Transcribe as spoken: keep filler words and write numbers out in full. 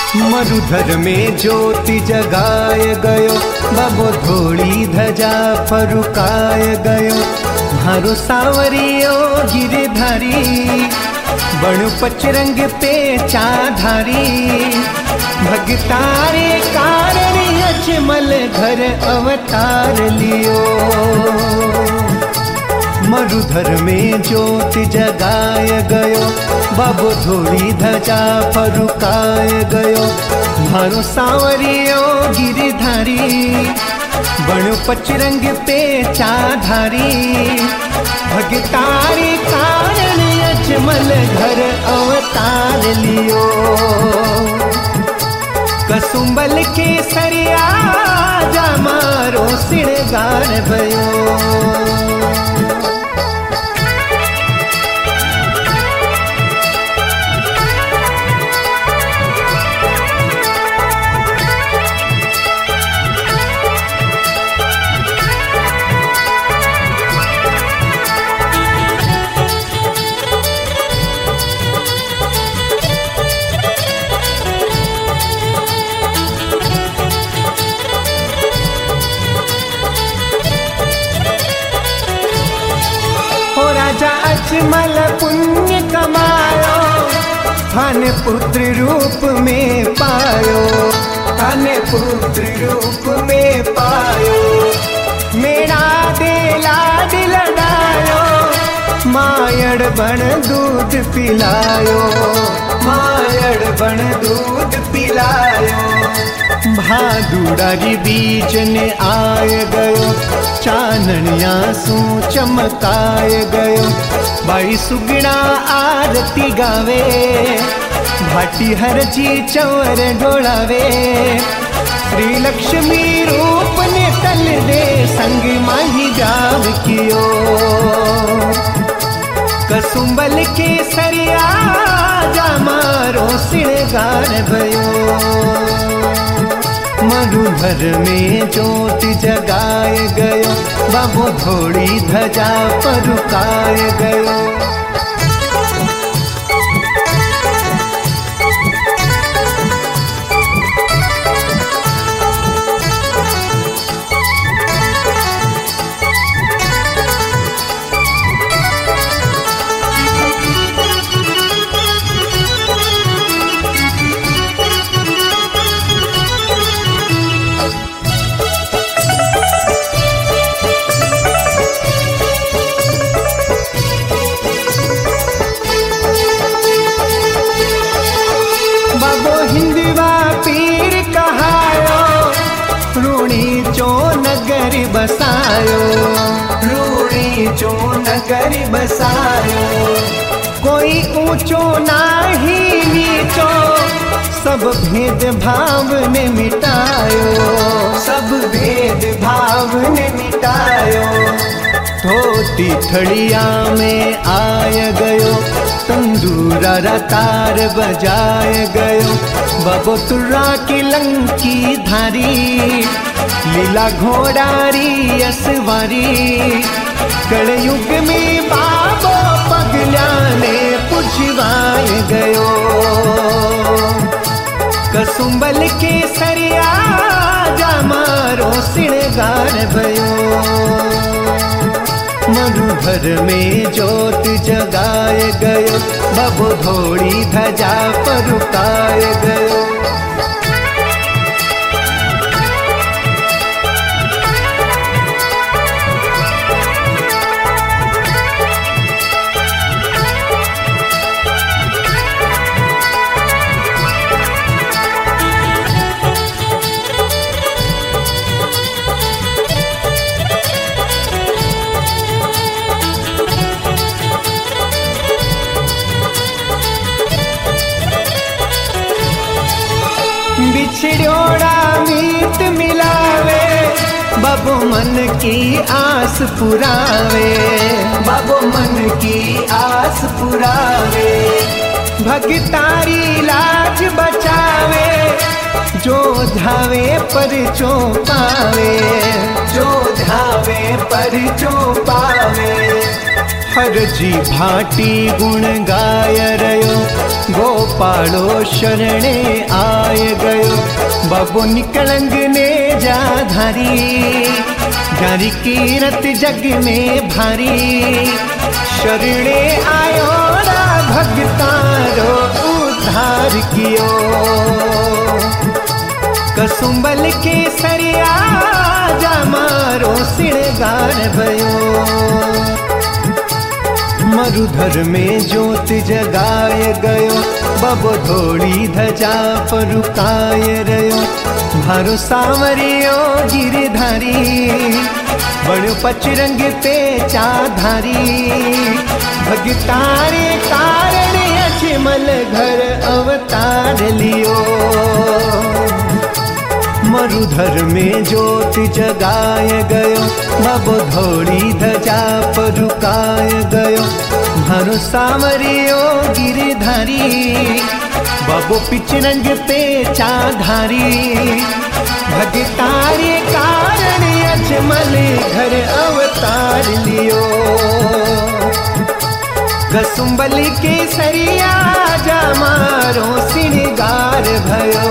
मरुधर में ज्योति जगाय गयो, बाबो धोड़ी धजा फरुकाय गयो। हारो सावरियो गिरधारी, बण पचरंग पे चाधारी। भगतारे कारण अजमल घर अवतार लियो। मरुधर में ज्योति जगाय गयो, बाबो धोड़ी धजा फरुकाय गयो। मारो सावरियो गिरधारी, बण पचरंग पे चाधारी। भगतारी कारण अजमल घर अवतार लियो। कसुंबल के सरिया जा मारो सिणगार भयो। राजा अजमल पुण्य कमायो, धन पुत्र रूप में पायो। धन पुत्र रूप में पायो, मेरा दे लाड लडायो। मायड़ बण दूध पिलायो, मायड़ बण दूध पिलायो। भादुड़ारी बीज ने आय गयो, चाननिया सू चमकाय गयो। बाई सुगड़ा आरती गावे, भाटी हर जी चवर डोलावे। श्री लक्ष्मी रूप ने तल दे, संग माही जाव कियो। कसुंबल के सरिया जा मारो सिणगार भयो। मरुधर में ज्योति जगाय गयो, बाबो धोड़ी धजा फरुकाय गयो। बाबो हिंदवा पीर कहायो, रूणी चो नगर बसायो। रूणी चो नगर बसायो, कोई ऊंचो नाही नीचो। सब भेद भाव ने मिटायो, सब भेद भाव ने मिटायो। धोती थड़िया में आय गयो, तंदूरा रतार बजाय गयो। बाबो तुर्रा की लंकी धारी, लीला घोड़ारी असवारी। कलयुग में बाबो पगला ने पुछवाय गयो। कसुंबल के सरिया जा मारो सिणगार भयो। मरुधर में ज्योत जगाय गयो, बाबो धोड़ी धजा फरुकाय गयो। बिछड़ोड़ा मीत मिलावे, बाबो मन की आस पुरावे। बाबो मन की आस पुरावे, भगतारी लाज बचावे। जो धावे पर चो पावे, जो धावे पर चो पावे। हर जी भाटी गुण गाय रयो, गोपालो शरणे आय गयो। बाबो निकलंग ने जा धारी, जारी कीरत जग में भारी। शरणे आयो रा भगतारो उद्धार कियो, कसुंबल के सरिया जा मारो सिणगार भयो। मरुधर में ज्योत जगाय गयो, बबो धोड़ी धजा परुकाय रयो। भारो सावरियो गिरधारी, बड़ो पचरंग पे चाधारी। भगतारे कारण अजमल घर अवतार लियो। मरुधर में ज्योत जगाय गयो, बबो धोड़ी धजा परुकाय गयो। भारो सावरियो गिरधारी, बबो पिचरंग पे चाधारी। भगतारे कारण अजमल घर अवतार लियो। कसुंबल के सरिया जा मारो सिणगार भयो।